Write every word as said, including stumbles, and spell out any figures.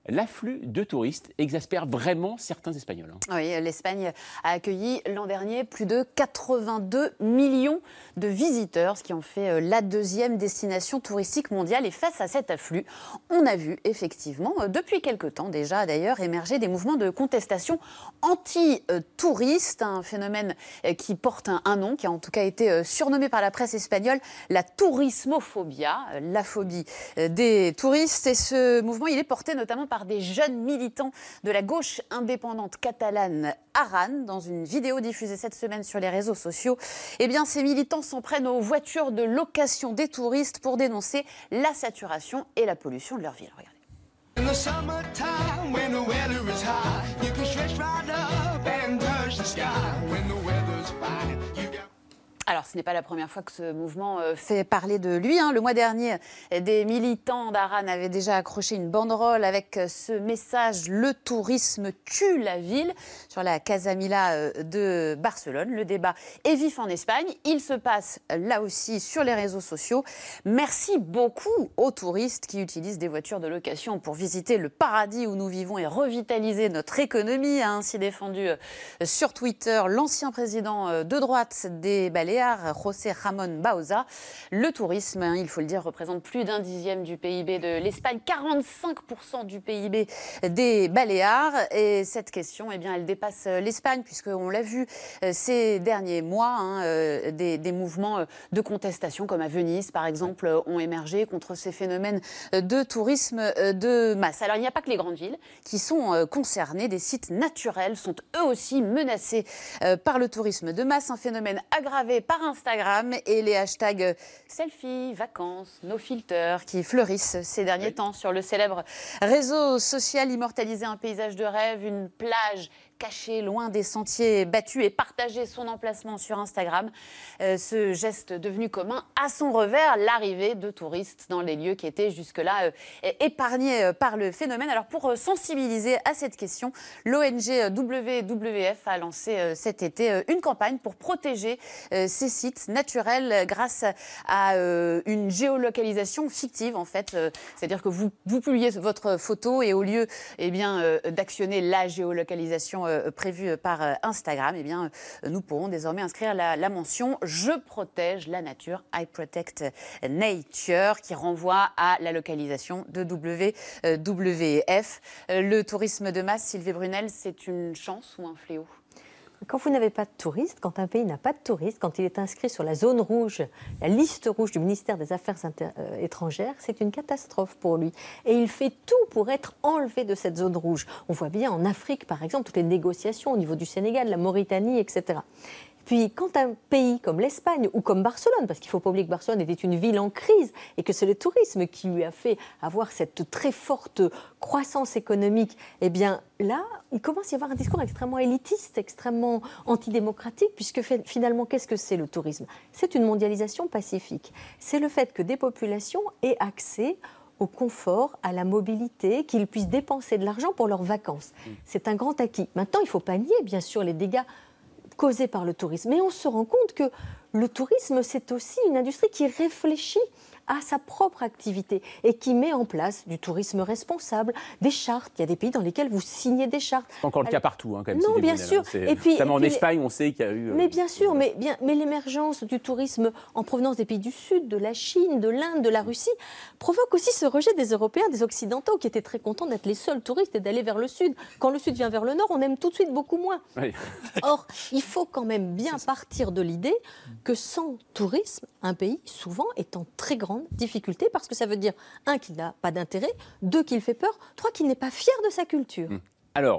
L'afflux de touristes exaspère vraiment certains Espagnols. Oui, l'Espagne a accueilli l'an dernier plus de quatre-vingt-deux millions de visiteurs, ce qui en fait la deuxième destination touristique mondiale. Et face à cet afflux, on a vu effectivement, depuis quelque temps déjà d'ailleurs, émerger des mouvements de contestation anti-touristes, un phénomène qui porte un nom, qui a en tout cas été surnommé par la presse espagnole la tourismophobia, la phobie des touristes. Et ce mouvement, il est porté notamment par par des jeunes militants de la gauche indépendante catalane Aran. Dans une vidéo diffusée cette semaine sur les réseaux sociaux, eh bien, ces militants s'en prennent aux voitures de location des touristes pour dénoncer la saturation et la pollution de leur ville. Regardez. Alors, ce n'est pas la première fois que ce mouvement fait parler de lui. Hein. Le mois dernier, des militants d'Aran avaient déjà accroché une banderole avec ce message « Le tourisme tue la ville » sur la Casa Milà de Barcelone. Le débat est vif en Espagne. Il se passe là aussi sur les réseaux sociaux. Merci beaucoup aux touristes qui utilisent des voitures de location pour visiter le paradis où nous vivons et revitaliser notre économie, a ainsi défendu sur Twitter l'ancien président de droite des Baléares, José Ramón Bauzá. Le tourisme, hein, il faut le dire, représente plus d'un dixième du P I B de l'Espagne, quarante-cinq pour cent du P I B des Baléares. Et cette question, eh bien, elle dépasse l'Espagne, puisqu'on l'a vu ces derniers mois, hein, euh, des, des mouvements de contestation, comme à Venise, par exemple, ont émergé contre ces phénomènes de tourisme de masse. Alors, il n'y a pas que les grandes villes qui sont concernées. Des sites naturels sont eux aussi menacés par le tourisme de masse, un phénomène aggravé par Instagram et les hashtags selfie, vacances, no filter qui fleurissent ces derniers oui. temps sur le célèbre réseau social. Immortaliser un paysage de rêve, une plage cachée loin des sentiers battus et partager son emplacement sur Instagram. Euh, ce geste devenu commun a son revers, l'arrivée de touristes dans les lieux qui étaient jusque-là euh, épargnés par le phénomène. Alors pour euh, sensibiliser à cette question, l'O N G W W F a lancé euh, cet été euh, une campagne pour protéger euh, ces sites naturels grâce à euh, une géolocalisation fictive en fait. Euh, c'est-à-dire que vous, vous publiez votre photo et au lieu eh bien, euh, d'actionner la géolocalisation euh, prévue par euh, Instagram, eh bien, euh, nous pourrons désormais inscrire la, la mention « Je protège la nature », I protect nature, qui renvoie à la localisation de W W F. Euh, le tourisme de masse, Sylvie Brunel, c'est une chance ou un fléau ? Quand vous n'avez pas de touristes, quand un pays n'a pas de touristes, quand il est inscrit sur la zone rouge, la liste rouge du ministère des Affaires euh, étrangères, c'est une catastrophe pour lui. Et il fait tout pour être enlevé de cette zone rouge. On voit bien en Afrique, par exemple, toutes les négociations au niveau du Sénégal, la Mauritanie, et cetera. Puis, quand un pays comme l'Espagne ou comme Barcelone, parce qu'il ne faut pas oublier que Barcelone était une ville en crise et que c'est le tourisme qui lui a fait avoir cette très forte croissance économique, eh bien là, il commence à y avoir un discours extrêmement élitiste, extrêmement antidémocratique, puisque finalement, qu'est-ce que c'est le tourisme ? C'est une mondialisation pacifique. C'est le fait que des populations aient accès au confort, à la mobilité, qu'ils puissent dépenser de l'argent pour leurs vacances. C'est un grand acquis. Maintenant, il ne faut pas nier, bien sûr, les dégâts causés par le tourisme. Mais on se rend compte que le tourisme, c'est aussi une industrie qui réfléchit à sa propre activité et qui met en place du tourisme responsable, des chartes. Il y a des pays dans lesquels vous signez des chartes. C'est encore le cas partout, hein, quand même. Non, bien sûr. Et puis, notamment et puis, en Espagne, on sait qu'il y a eu... Mais bien sûr, mais, bien, mais l'émergence du tourisme en provenance des pays du Sud, de la Chine, de l'Inde, de la Russie, provoque aussi ce rejet des Européens, des Occidentaux, qui étaient très contents d'être les seuls touristes et d'aller vers le Sud. Quand le Sud vient vers le Nord, on aime tout de suite beaucoup moins. Oui. Or, il faut quand même bien partir de l'idée que sans tourisme, un pays, souvent, est en très grande difficulté, parce que ça veut dire, un, qu'il n'a pas d'intérêt, deux, qu'il fait peur, trois, qu'il n'est pas fier de sa culture. Mmh.